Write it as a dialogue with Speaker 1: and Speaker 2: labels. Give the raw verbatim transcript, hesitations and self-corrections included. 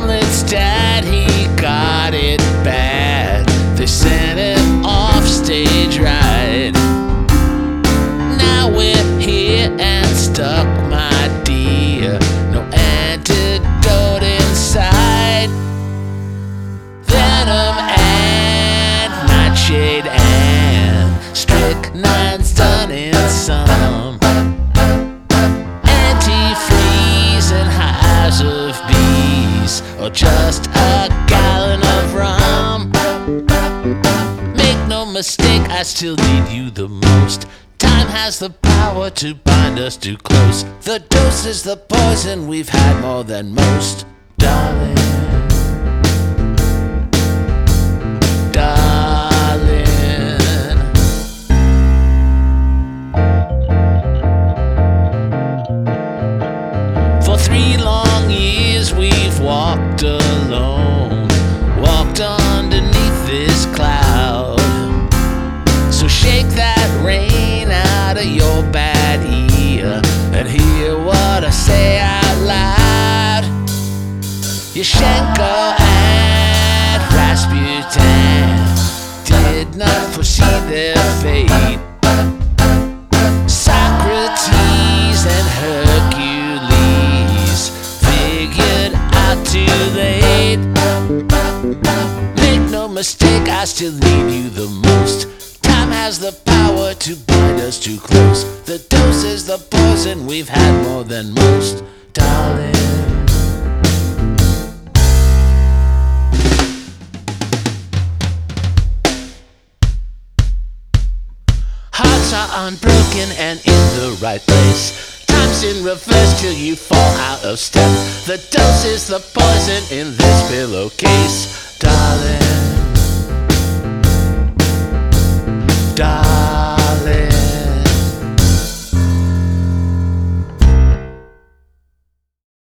Speaker 1: Hamlet's dad, he got it bad. They sent him off stage right. Now we're here and stuck, my dear. No antidote inside. Venom and Nightshade and Strychnine's done in some. Antifreeze and hives of bees, or just a gallon of rum. Make no mistake, I still need you the most. Time has the power to bind us too close. The dose is the poison we've had more than most. Darling, darling. For three long years we've walked alone, walked underneath this cloud. So shake that rain out of your bad ear and hear what I say out loud. Yashenko and Rasputin did not foresee their fate. Socrates and Hercules figured out too late. Make no mistake, I still need you the most. Time has the power to bind us too close. The dose is the poison we've had more than most. Darling, hearts are unbroken and in the right place. Time's in reverse till you fall out of step. The dose is the poison in this pillowcase.